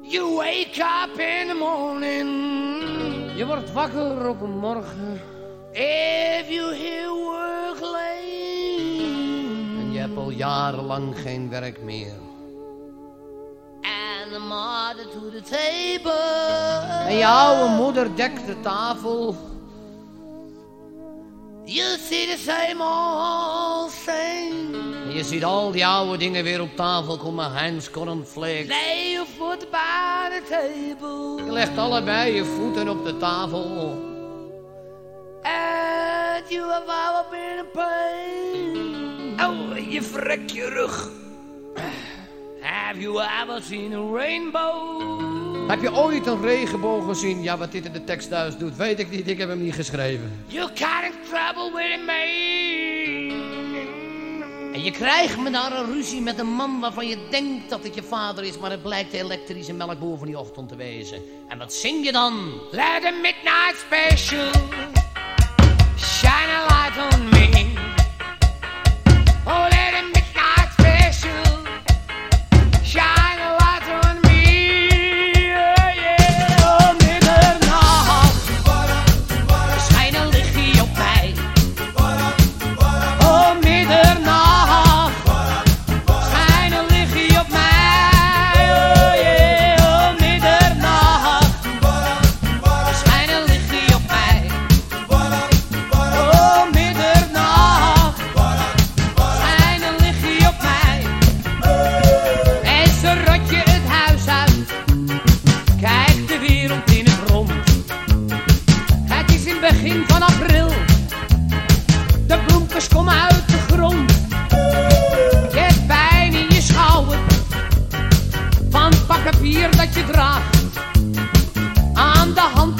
You wake up in the morning. Je wordt wakker op een morgen. If you hear work late. En je hebt al jarenlang geen werk meer. And the mother to the table. En je oude moeder dekt de tafel. You see the same old thing. En je ziet al die oude dingen weer op tafel komen. Heinz cornflakes. Lay your foot by the table. Je legt allebei je voeten op de tafel. And you have ever been in pain. Oh, je vrekt je rug. Have you ever seen a rainbow? Heb je ooit een regenboog gezien? Ja, wat dit in de tekst thuis doet, weet ik niet. Ik heb hem niet geschreven. You got in trouble with me. En je krijgt me daar een ruzie met een man waarvan je denkt dat het je vader is, maar het blijkt de elektrische melkboer van die ochtend te wezen. En wat zing je dan? Let the midnight special shine a light on me. Oh, let the midnight special shine a light on me. Oh, yeah. Oh, middernacht, schijn een lichtje op mij. Oh, middernacht, schijn een lichtje op mij. Oh, yeah. Oh, middernacht, schijn een lichtje op mij. Oh, middernacht, schijn een lichtje op mij. En zo rot je het huis uit, kijk de wereld in het rond. Het is in begin van april, de bloempjes komen uit de grond. Je hebt pijn in je schouder, van het pak papier dat je draagt. Aan de hand